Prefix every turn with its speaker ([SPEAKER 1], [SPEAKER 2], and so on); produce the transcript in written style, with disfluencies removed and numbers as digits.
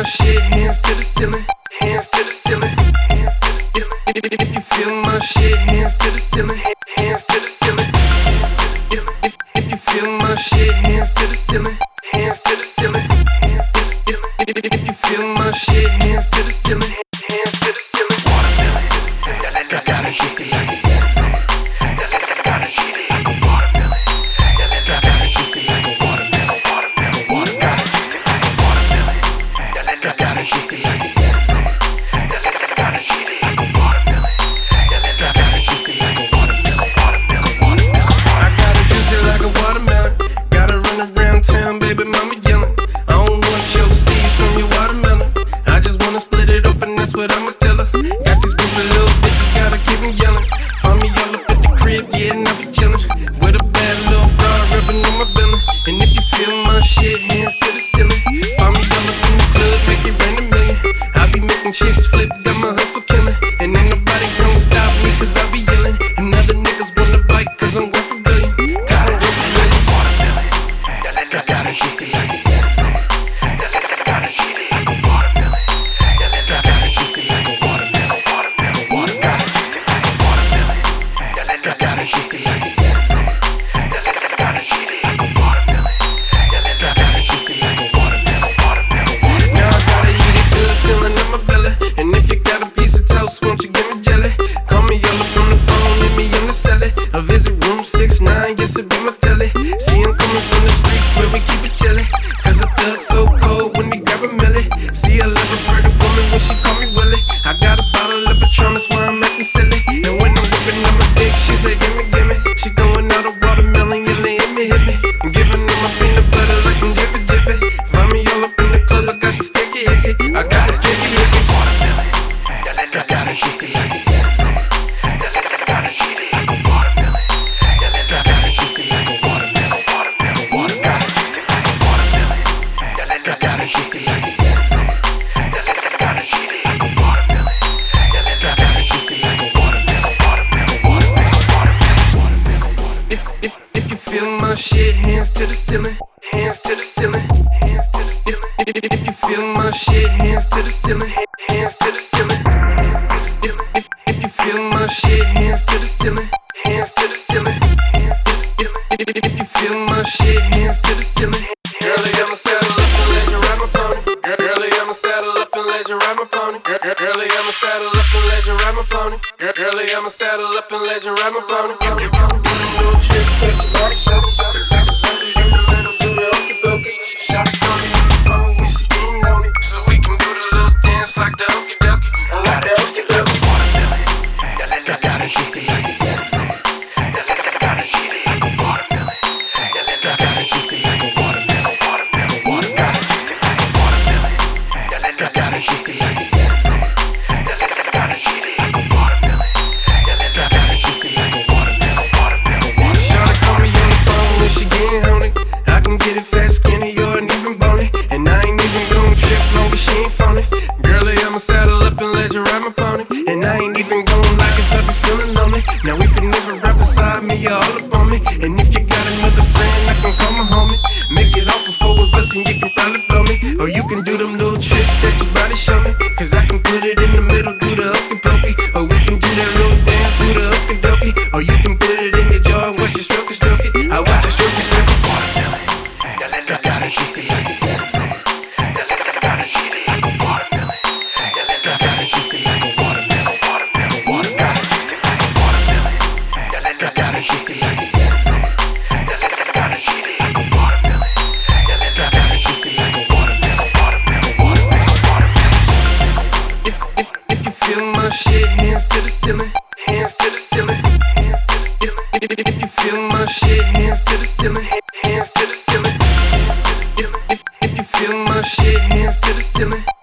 [SPEAKER 1] shit, hands to the ceiling, hands to the ceiling. If you feel my shit, hands to the ceiling, hands to the ceiling. If you feel my shit, hands to the ceiling, hands to the ceiling. If you feel my shit, hands to the ceiling, hands to the ceiling.
[SPEAKER 2] I gotta juicy like a watermelon. Gotta hit it like a watermelon. I gotta juicy like a watermelon. Watermelon. I gotta juicy like a watermelon. Gotta hit it like a watermelon. I gotta juicy like a watermelon.
[SPEAKER 1] I gotta juice it like a watermelon. Gotta run around town, baby mama yelling. I don't want your seeds from your watermelon. I just wanna split it open, that's what I'ma tell her. Got these groupie little bitches, gotta keep them yelling. Find me all up at the crib, yeah, and I be chillin'. With a bad little bra rubbing on my belly. And if you feel my shit, hands to the ceiling. Find me all up in the club, make it rain a million. I be making chicks flip, got my hustle killin'. And ain't nobody gon' stop me, cause I be yellin'. And other niggas wanna bite, cause I'm worth a billion. Cause I'm worth a billion.
[SPEAKER 2] I gotta juicy like a watermelon. Gotta hit it like a watermelon. I gotta juicy like a watermelon. Watermelon. I gotta juicy like a watermelon. Gotta hit it like a watermelon. I gotta juicy like a watermelon.
[SPEAKER 1] Now I gotta eat it good, feeling in my belly. And if you got a piece of toast, won't you give me jelly? Call me all up on the phone, hit me in the celly. I visit room 69, yes it be my telly. See him coming from the streets where we keep it chillin'. Cause a thug so cold when he grab a milli. See I love a pretty woman when she call me Willie. I got a bottle of Patron, that's why I'm acting silly. And when I'm whipping on my dick, she say gimme, gimme. She throwing out a watermelon, yeah, they hit me. And giving them my peanut butter like I'm Jiffy Jiffy. Find me all up in the club, I got the sticky icky. I got the sticky icky.
[SPEAKER 2] I gotta juicy like a watermelon. Gotta hit it like a watermelon. I gotta juicy like a watermelon. Watermelon. I gotta juicy like a watermelon. Gotta hit it like a watermelon. I gotta juicy like a watermelon. Watermelon.
[SPEAKER 1] If you feel my shit, hands to the ceiling, hands to the ceiling, hands to the ceiling. If you feel my shit, hands to the ceiling, hands to the ceiling. If you feel my shit, hands to the ceiling, hands to the ceiling. If you feel my shit, hands to the ceiling. Girlie, I'ma saddle up and let you ride my pony. Girlie, I'ma saddle up and let you ride my pony. Girlie, I'ma saddle up and let you ride my pony. Girlie, I'ma saddle up and let you ride my pony. Little tricks that your body show. Cause I can send you the little do the okey dokey. Shot it on me on the phone when she getting on it. So we can do the little dance like the okey dokey. I like the okey dokey.
[SPEAKER 2] I gotta juicy like a watermelon. Gotta hit it like a watermelon. I gotta juicy like a watermelon. Watermelon. I gotta juicy like a watermelon. Gotta hit it like a watermelon. I gotta juicy like a watermelon.
[SPEAKER 1] Shawty call me on the phone when she getting honey. I can get it fast, skinny, or even bony. And I ain't even gon' trip long as she ain't phony. Girlie, I'ma saddle up and let you ride my pony. And I ain't even gon' like it, so I be feeling lonely. Now if you never right beside me, you're all up on me. And if you got another friend, I can call my homie. Make it all for four of us and you can probably blow me. Or you can do them little tricks that your body show me. Cause I can put it in the middle, do the okey pokey. Or we can do that little dance, do the okey dokey. Or you can put it in your jaw and watch you stroke it, stroke it. I watch you stroke it, stroke it.
[SPEAKER 2] I gotta juicy like a watermelon. Gotta hit it like a watermelon. I gotta juicy like a watermelon. Watermelon. I gotta juicy like a watermelon. Gotta hit it like a watermelon. I gotta juicy like a watermelon. Watermelon.
[SPEAKER 1] If you feel my shit, hands to the ceiling, hands to the ceiling. If you feel my shit, hands to the ceiling, hands to the ceiling. If you feel my shit, hands to the ceiling,